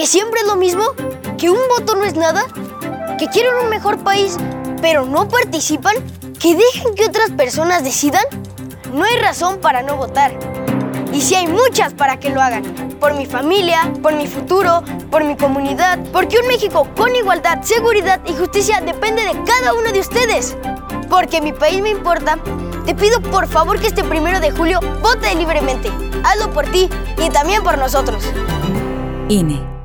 siempre es lo mismo? ¿Que un voto no es nada? ¿Que quieren un mejor país, pero no participan? ¿Que dejen que otras personas decidan? No hay razón para no votar. Y sí hay muchas para que lo hagan. Por mi familia, por mi futuro, por mi comunidad. Porque un México con igualdad, seguridad y justicia depende de cada uno de ustedes. Porque mi país me importa, te pido por favor que este 1 de julio vote libremente. Hazlo por ti y también por nosotros. INE.